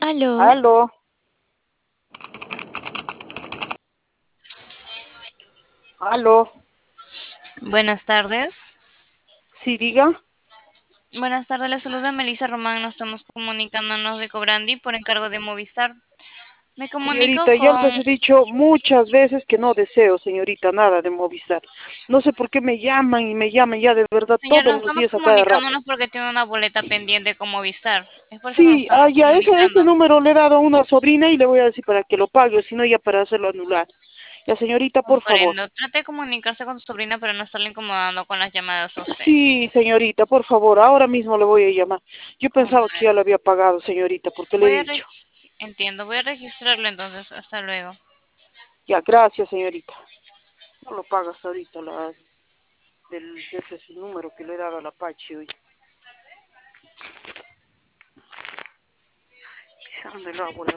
Aló, Aló, aló, buenas tardes. sí, diga. Buenas tardes, le saluda Melissa Román. Nos estamos comunicándonos de Cobrandi por encargo de Movistar. Me comunico Señorita, ya les con... he dicho muchas veces que no deseo, señorita, nada de Movistar. No sé por qué me llaman y me llaman ya de verdad Señor, todos nos los estamos días a cada rato. comunicándonos porque tiene una boleta pendiente con Movistar. Es por eso que nos Sí, estamos ya, ese comunicando. número le he dado a una sobrina y le voy a decir para que lo pague, o si no, ya para hacerlo anular. Ya, señorita, por favor. Comprendo. Trate de comunicarse con su sobrina, pero no estarle incomodando con las llamadas a usted. Sí, señorita, por favor, ahora mismo le voy a llamar. Yo pensaba que ya lo Comprendo. había pagado, señorita, porque le he Voy a... dicho. Entiendo. Voy a registrarlo entonces. Hasta luego. Ya, gracias, señorita. No lo pagas ahorita, de ese es el número que le he dado a la Pachi hoy. ¿Dónde lo hago?